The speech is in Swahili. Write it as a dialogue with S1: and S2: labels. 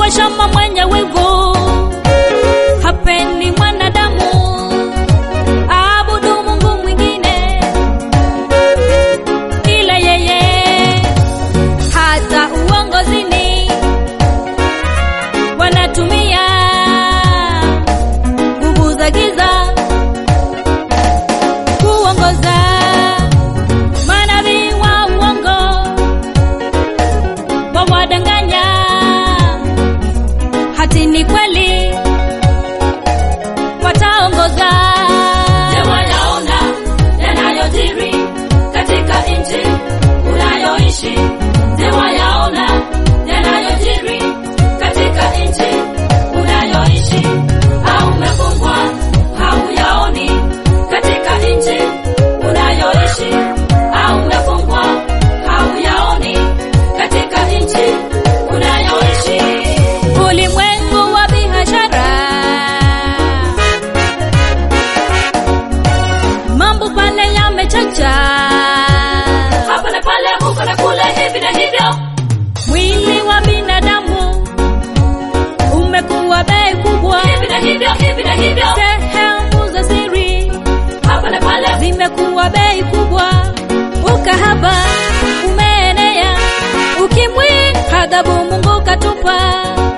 S1: shamba mwenye wivu, hapendi mwanadamu aabudu Mungu mwingine ila yeye. Hata uongozini wanatumia nguvu za giza kuongoza. Manabii wa uongo wawadanganya, hati ni kweli wataongoza.
S2: Wayaona yanayojiri katika nchi unayoishi. Wayaona yanayojiri katika nchi unayoishi. Au umefungwa hauyaoni katika nchi unayoishi. Au umefungwa hauyaoni katika nchi unayoishi.
S1: Ulimwengu wa biashara, mambo pale yamechacha,
S2: hapa na pale, huko na kule, hivi na hivyo.
S1: mwili wa binadamu umekuwa bei kubwa,
S2: Hivi na hivyo, hivi na hivyo.
S1: sehemu za siri
S2: Hapa na pale,
S1: zimekuwa bei kubwa, ukahaba umeenea, ukimwi adhabu Mungu katupa.